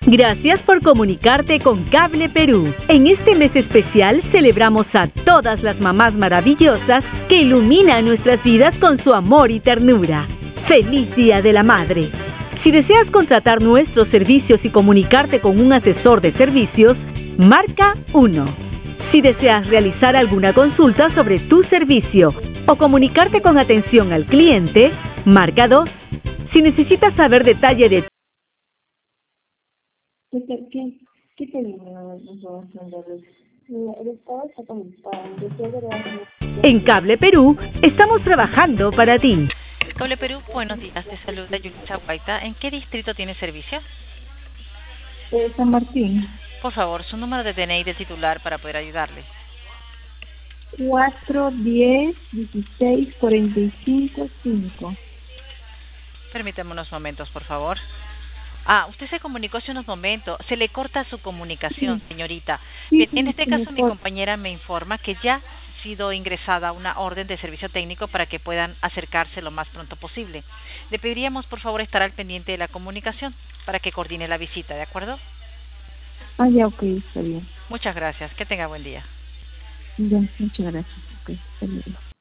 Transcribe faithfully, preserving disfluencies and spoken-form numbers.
Gracias por comunicarte con Cable Perú. En este mes especial celebramos a todas las mamás maravillosas que iluminan nuestras vidas con su amor y ternura. ¡Feliz Día de la Madre! Si deseas contratar nuestros servicios y comunicarte con un asesor de servicios, marca uno. Si deseas realizar alguna consulta sobre tu servicio o comunicarte con atención al cliente, marca dos. Si necesitas saber detalle de ¿Qué, qué, qué te digo? El Estado está conectado. En Cable Perú, estamos trabajando para ti. Cable Perú, buenos días. Te saluda Yulisa Huayta. ¿En qué distrito tiene servicio? Eh, San Martín. Por favor, su número de D N I de titular para poder ayudarle. cuatro, diez, dieciséis, cuarenta y cinco, cinco. Permítame unos momentos, por favor. Ah, usted se comunicó hace unos momentos. Se le corta su comunicación, Sí. señorita. Sí, Bien, sí, en este sí, caso, mi corta. compañera me informa que ya ha sido ingresada una orden de servicio técnico para que puedan acercarse lo más pronto posible. Le pediríamos, por favor, estar al pendiente de la comunicación para que coordine la visita, ¿de acuerdo? Ah, ya, ok, está bien. Muchas gracias. Que tenga buen día. Ya, muchas gracias. Ok, está bien.